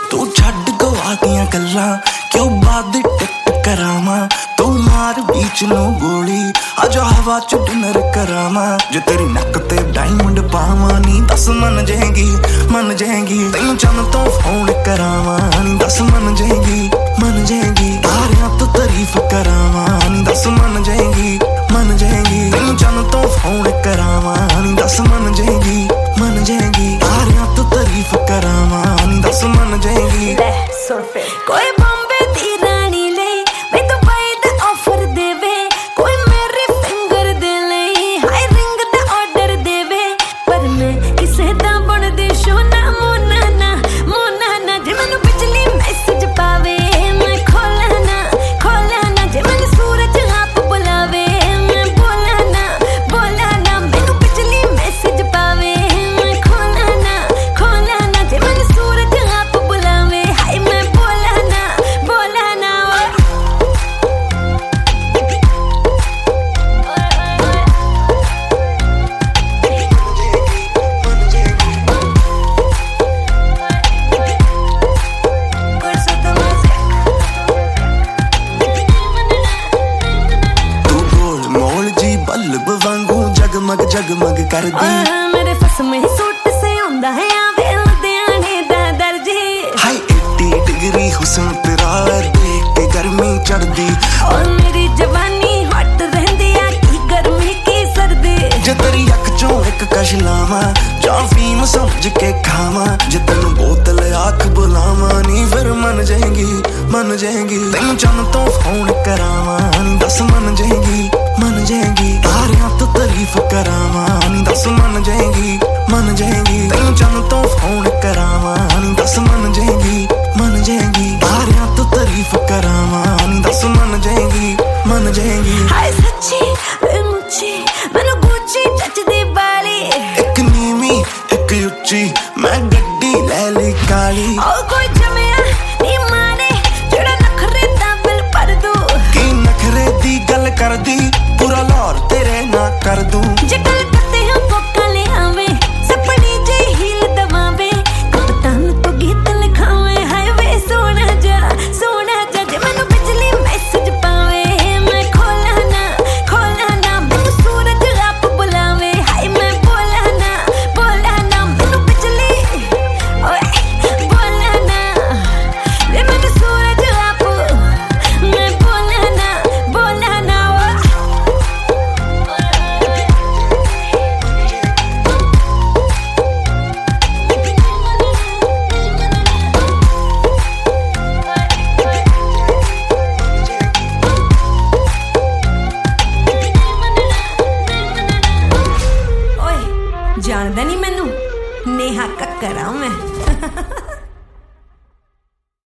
तू छड्ड गवा दियां गल्लां क्यों बाद टिक करावां तू मार बीच नो गोली आजा हवा च डिनर करावां जे तेरी नक ते डायमंड पावां नी दस मन जाएगी तैनू चन तो फोन करावां नी दस मन जाएगी तारियां तो तारीफ करावां नी दस मन जाएगी तैनू चन तो फोन करावां नी दस मन जाएगी तारियां तो तारीफ करावां नी दस मन जाएगी कोई बॉम्बे दी रानी ले वे दुबई दा ऑफर देवे कोई मेरे फिंगर दे ले हाई रिंग दा ऑर्डर देवे पर मैं किसे दा बन दे सोना मोना ना जे मैनू बिजली मैसेज पावे मैं खोला ना जे मैनू सूरज आप बुलावे मैं बोला ना मैनू बिजली मैसेज पावे मैं खोला ना जे मैनू सूरज आप बुलावे हाय मैं बोला ना तू गोल मोल जी बल्ब वांगू जगमग कर दी मेरे फस में सूट से आंदा है आवे लुधियाने दा दर्जी हाई 80 डिग्री हुस्न तेरा देख के गर्मी चढ़दी और मेरी जवानी हट रहंदी आ की गर्मी की सर्दी जे तेरी अख चों एक कश लावां जां फीम समझ के खावां जे तैनू बोतल आख बुलावां नी फिर मन जाएगी तैनू चन तो फोन करावां नी दस मन जाएगी तारियां तो तारीफ करावां नी दस मन जाएगी तैनू चन तो फोन करावां नी दस मन जाएगी तारियां तो तारीफ करावां नी दस मन जाएगी हाय सच्ची मुच्ची मैनू गुच्ची जचदी बाली एक नीवी एक उच्ची मैं गड्डी ले ली काली ओ कोई जमिया नी माने जेड़ा नखरे दा बिल भर दू की नखरे दी गल कर दी पूरा लाहौर तेरे ना कर दूं जे गल करते हैं पोका ले आवे सपनी जे हील दबावे कप्तान तो गीत लिखावे हाय वे सोना जा जे मैनू बिजली मैसेज पावे मैं खोला ना मैनू सूरज आप बुलावे हाय मैं बोला ना मैनू बिजली ओए बोला ना वे मैनू सूरज आप मैं बोला ना ओए जानदा नहीं मैनू नेहा कक्कर आ मैं